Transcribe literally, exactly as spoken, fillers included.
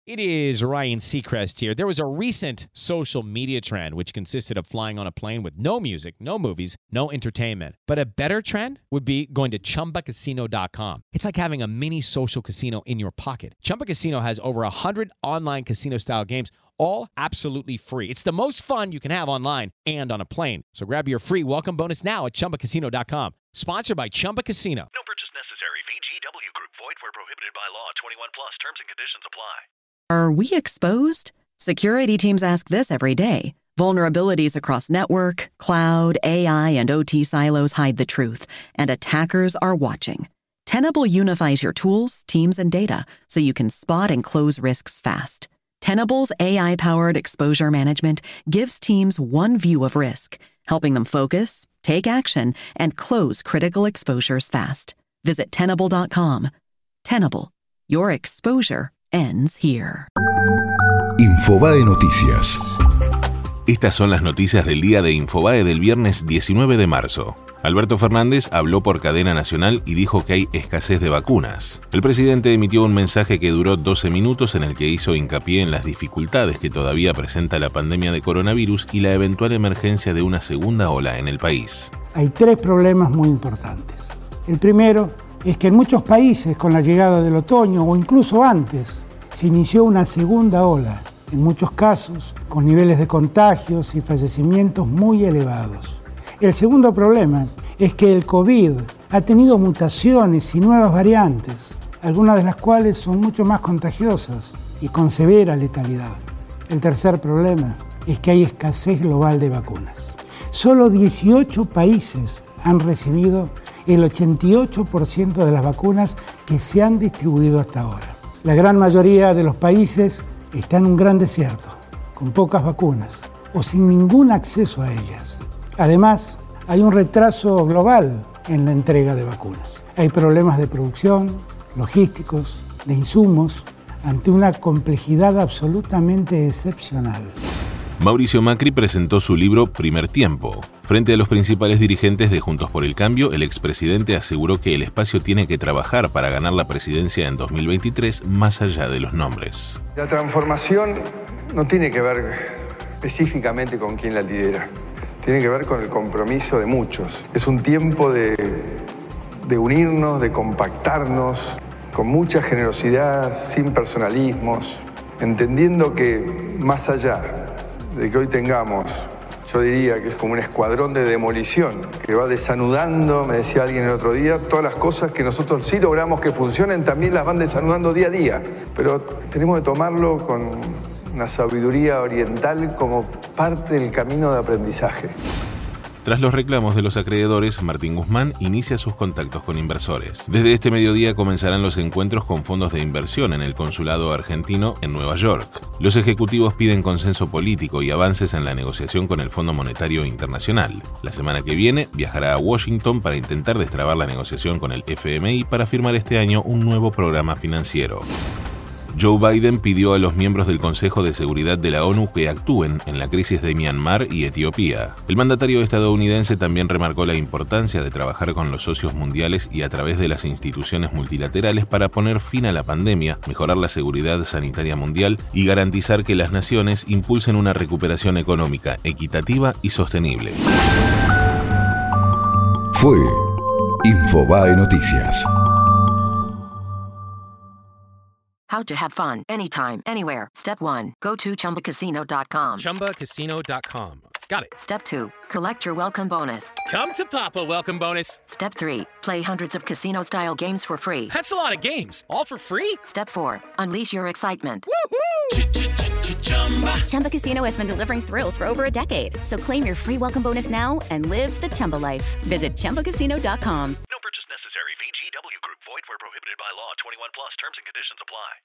It is Ryan Seacrest here. There was a recent social media trend which consisted of flying on a plane with no music, no movies, no entertainment. But a better trend would be going to Chumba Casino dot com. It's like having a mini social casino in your pocket. Chumba Casino has over one hundred online casino-style games, all absolutely free. It's the most fun you can have online and on a plane. So grab your free welcome bonus now at Chumba Casino dot com. Sponsored by Chumba Casino. No purchase necessary. V G W Group. Void where prohibited by law. twenty-one plus. Terms and conditions apply. Are we exposed? Security teams ask this every day. Vulnerabilities across network, cloud, A I, and O T silos hide the truth, and attackers are watching. Tenable unifies your tools, teams, and data so you can spot and close risks fast. Tenable's A I-powered exposure management gives teams one view of risk, helping them focus, take action, and close critical exposures fast. Visit Tenable dot com. Tenable. Your exposure ends here. Infobae Noticias. Estas son las noticias del día de Infobae del viernes diecinueve de marzo. Alberto Fernández habló por cadena nacional y dijo que hay escasez de vacunas. El presidente emitió un mensaje que duró doce minutos en el que hizo hincapié en las dificultades que todavía presenta la pandemia de coronavirus y la eventual emergencia de una segunda ola en el país. Hay tres problemas muy importantes. El primero es que en muchos países, con la llegada del otoño o incluso antes, se inició una segunda ola, en muchos casos con niveles de contagios y fallecimientos muy elevados. El segundo problema es que el COVID ha tenido mutaciones y nuevas variantes, algunas de las cuales son mucho más contagiosas y con severa letalidad. El tercer problema es que hay escasez global de vacunas. Solo dieciocho países han recibido el ochenta y ocho por ciento de las vacunas que se han distribuido hasta ahora. La gran mayoría de los países está en un gran desierto, con pocas vacunas o sin ningún acceso a ellas. Además, hay un retraso global en la entrega de vacunas. Hay problemas de producción, logísticos, de insumos, ante una complejidad absolutamente excepcional. Mauricio Macri presentó su libro Primer Tiempo. Frente a los principales dirigentes de Juntos por el Cambio, el expresidente aseguró que el espacio tiene que trabajar para ganar la presidencia en dos mil veintitrés más allá de los nombres. La transformación no tiene que ver específicamente con quién la lidera. Tiene que ver con el compromiso de muchos. Es un tiempo de, de unirnos, de compactarnos, con mucha generosidad, sin personalismos, entendiendo que más allá de que hoy tengamos, yo diría que es como un escuadrón de demolición que va desanudando, me decía alguien el otro día, todas las cosas que nosotros sí logramos que funcionen también las van desanudando día a día. Pero tenemos que tomarlo con una sabiduría oriental como parte del camino de aprendizaje. Tras los reclamos de los acreedores, Martín Guzmán inicia sus contactos con inversores. Desde este mediodía comenzarán los encuentros con fondos de inversión en el consulado argentino en Nueva York. Los ejecutivos piden consenso político y avances en la negociación con el Fondo Monetario Internacional. La semana que viene viajará a Washington para intentar destrabar la negociación con el F M I para firmar este año un nuevo programa financiero. Joe Biden pidió a los miembros del Consejo de Seguridad de la ONU que actúen en la crisis de Myanmar y Etiopía. El mandatario estadounidense también remarcó la importancia de trabajar con los socios mundiales y a través de las instituciones multilaterales para poner fin a la pandemia, mejorar la seguridad sanitaria mundial y garantizar que las naciones impulsen una recuperación económica, equitativa y sostenible. Fue Infobae Noticias. How to have fun anytime, anywhere. Step one, go to Chumba Casino dot com. Chumba Casino dot com. Got it. Step two, collect your welcome bonus. Come to Papa, welcome bonus. Step three, play hundreds of casino-style games for free. That's a lot of games, all for free? Step four, unleash your excitement. Woohoo! Chumba Casino has been delivering thrills for over a decade. So claim your free welcome bonus now and live the Chumba life. Visit Chumba Casino dot com.